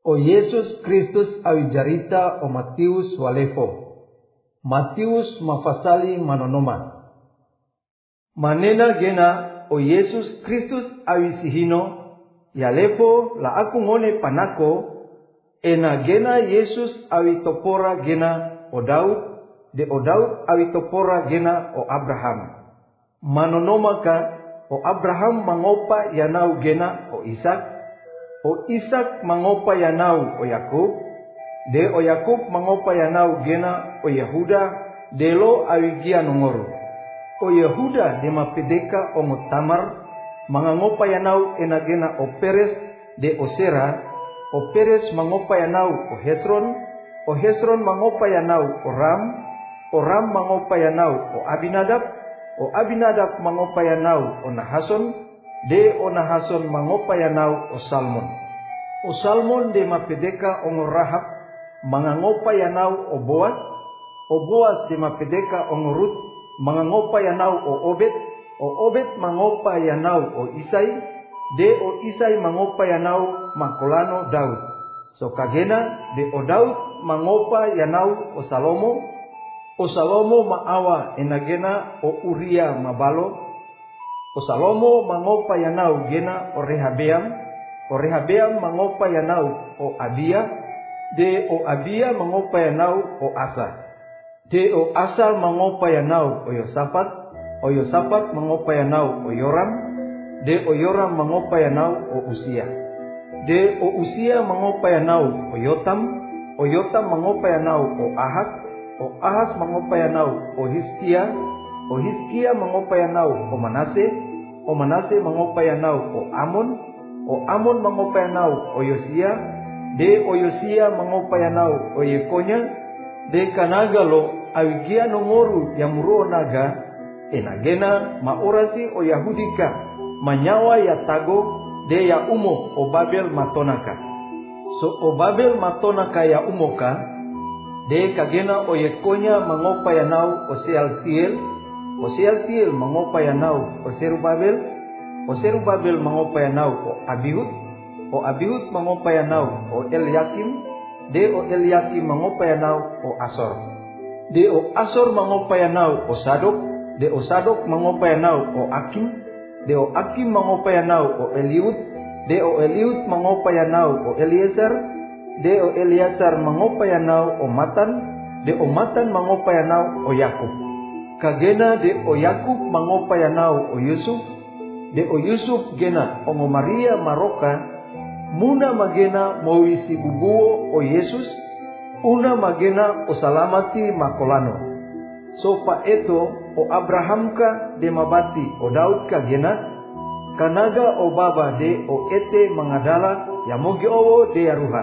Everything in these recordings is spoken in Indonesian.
O Yesus Kristus awi jarita o Matius walefo. Matius mafasali manonoma. Manena gena o Yesus Kristus awi sihino. Yalepo la aku ngone panako. Ena gena Yesus awi topora gena o Daud. De o Daud awi topora gena o Abraham. Manonoma ka o Abraham mangopa yanau gena o Ishak. O Ishak mangopa yanau o Yakub, de o Yakub mangopa yanau gena o Yehuda, de lo awigia nongoro. O Yehuda de mapedeka o Tamar, mangopa yanau enagena o Peres, de o Sera, o Peres mangopa yanau o Hesron mangopa yanau o Ram mangopa yanau o Abinadab mangopa yanau o Nahason, de o Nahason mangopa yanau o Salmon. O Salmon de mapedeka o Rahab mangopa yanau o Boaz de mapedeka o Rut mangopa yanau o Obed mangopa yanau o Isai, de o Isai mangopa yanau makolano Daud. So kagena de o Daud mangopa yanau o Salomo maawa enagena o Uria mabalo. O Salomo mangopa yanau gena o Rehabeam mangopa yanau o Abia, de o Abia mangopa yanau o Asa. De o Asa mangopa yanau o Yosafat mangopa yanau o Yoram, de o Yoram mangopa yanau o Usia. De o Usia mangopa yanau o Yotam mangopa yanau o Ahas mangopa yanau o Hizkia mangopa yanau o Manase mangopa yanau o Amon mangopa yanau o Yosia, de o Yosia mangopa yanau o Yekonya, de kanaga lo awigia nongoru yamuro naga, enagena maorasi o Yahudika, manyawa yatago, de ya umo o Babel matonaka. So o Babel matonaka ya umoka, de kagena o Yekonya mangopa yanau o Sealtiel mangopa yanau o Serubabel mangopa yanau o Abihud mangopa yanau o Eliakim, de o Eliakim mangopa yanau o Asor. De o Asor mangopa yanau o Sadok, de o Sadok mangopa yanau o Akim, de o Akim mangopa yanau o Eliud, de o Eliud mangopa yanau o Eliezer, de o Eliezer mangopa yanau o Matan, de o Matan mangopa yanau o Yakub. Kagena de o Yakub mangopa yanau o Yusuf, de o Yusuf gena o Maria maroka, muna magena mowisi bubuo o Yesus, una magena o salamati makolano. So pa eto o Abraham ka de mabati o Daud kagena, kanaga o baba de o ete mangadala yamogi owo de yaruha.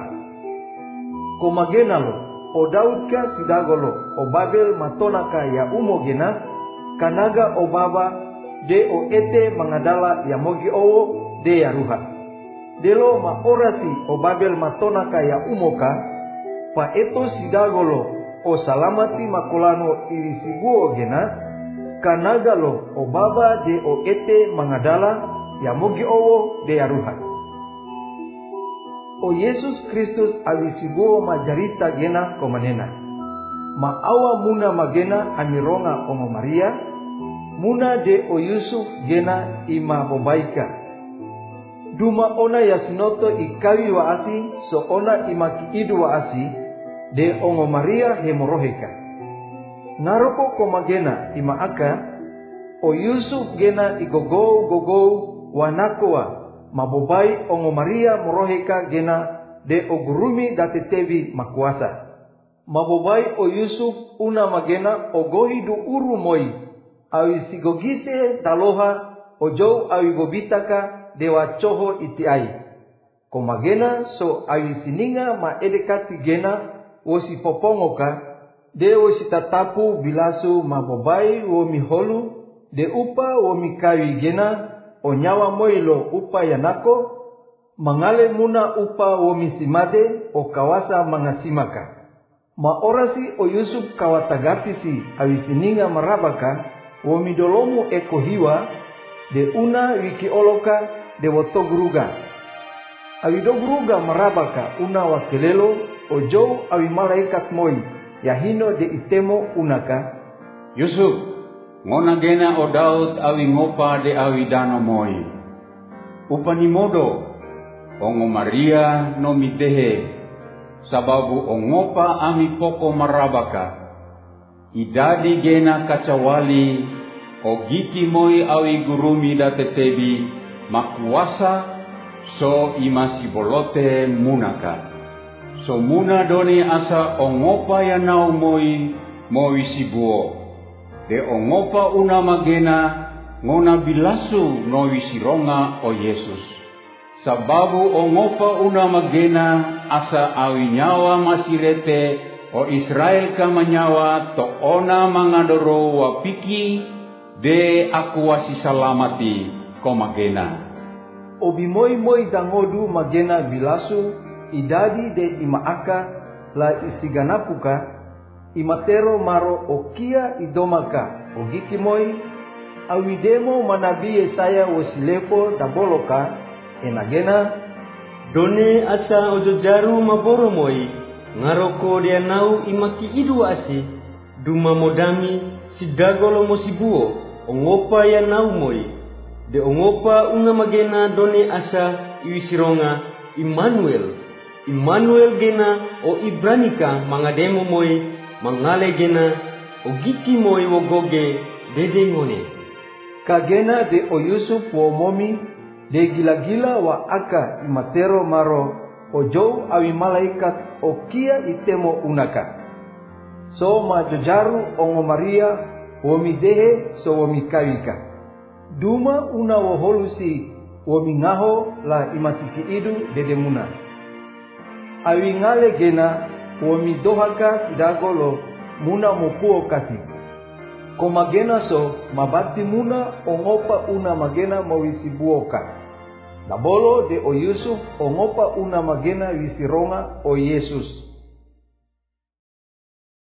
Komagena lo o Daud ka sidagolo o Babel matonaka ya umogena, kanaga o baba de o ete mangadala yamogi owo de yaruha. Delo maorasi o Babel matonaka ya umoka, pa eto sidagolo o salamati makolano irisibuo gena, kanaga lo o baba de o ete mangadala yamogi owo de yaruha. O Yesus Kristus awisibuo majarita gena komanena. Maawa muna magena amironga ongo Maria, muna de o Yusuf gena ima bobaika. Duma ona yasinoto ikawi waasi, so ona imaki idu waasi, de ongo Maria hemoroheka. Naroko komagena ima aka, o Yusuf gena igogou wanakoa, mabobai ongo Maria moroheka gena de o gurumi datetevi makuasa. Mabobai o Yusuf una magena o gohidu uru moi, awi sigogise taloha o jou awi gobitaka dewa choho itiai. Komagena so awi sininga ma edekati gena wosi popongoka, de wosi tatapu bilasu mabobai wo miholu, de upa wo mikawi gena o nyawa moilo upa yanako, mangale muna upa wo misimade o kawasa mangasimaka. Maorasi o Yusuf kawatagatisi awisininga marabaka, wo midolomu eko hiwa, de una wiki oloka de wotoguruga. Awi dogruga marabaka una wakelelo ojo awi malaikat moi yahino de itemo unaka. Yusuf, ngona gena o Daud awi ngopa de awi dano moi. Upanimodo, ongo Maria no mitehe, sababu ongopa ami poko marabaka. Idadi gena kacawali, ogiki moi awi gurumi datetebi, makuasa so imasi bolote munaka. So muna doni asa ongopa yanau moi sibuo. De ongopa una magena ngona bilasu no wisironga o Yesus. Sababu ongopa una magena asa awi nyawa masirete o Israel kamanyawa to ona mangadoro wapiki de aku wasi salamati ko magena. Obi moi dangodu magena bilasu idadi de imaaka la isiganapuka imatero maro okia idomaka ogiki moi awidemo manabi Yesaya wasilefo daboloka enagena done asa ojojaru maboro moi ngaroko dia nau imaki idu asi duma modami sidagolo mosibuo ongopa ya nau moi de ongopa unga magena done asa iwisironga Immanuel gena o Ibranika mangademo moi mangale gena ogiki moi wogoge dede ngone. Kagena de o Yusuf wo momi de gila-gila wa aka imatero maro ojo awi malaikat okia itemo unaka. So ma jojaru ongo Maria womi dehe so womi kawika. Duma una wo holusi womi ngaho la imasiki idu dede muna. Awi ngale gena womi dohaka sidagolo muna mopuo kasi. Komagena so mabati muna ongopa una magena mawisibuoka. Nabolo de o Yusuf ongopa una magena wisironga o Yesus.